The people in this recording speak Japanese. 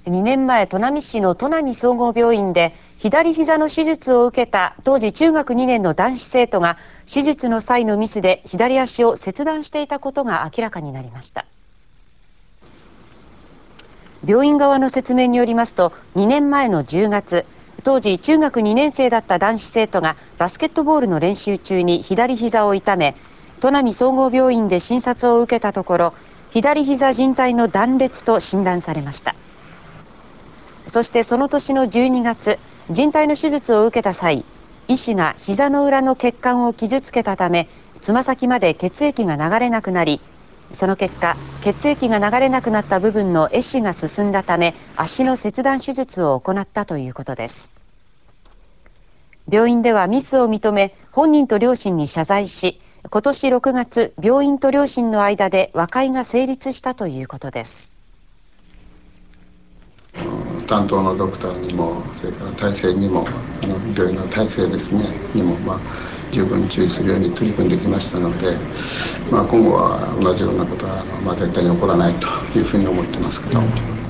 2年前、砺波市の砺波総合病院で左膝の手術を受けた当時中学2年の男子生徒が手術の際のミスで左足を切断していたことが明らかになりました。病院側の説明によりますと、2年前の10月、当時中学2年生だった男子生徒がバスケットボールの練習中に左膝を痛め、砺波総合病院で診察を受けたところ、左膝靭帯の断裂と診断されました。そしてその年の12月、靭帯の手術を受けた際、医師が膝の裏の血管を傷つけたため、つま先まで血液が流れなくなり、その結果、血液が流れなくなった部分の壊死が進んだため、足の切断手術を行ったということです。病院ではミスを認め、本人と両親に謝罪し、今年6月、病院と両親の間で和解が成立したということです。 担当のドクターにも、それから体制にも、病院の体制ですね、にも、十分注意するように取り組んできましたので、今後は同じようなことは絶対に起こらないというふうに思ってますけど。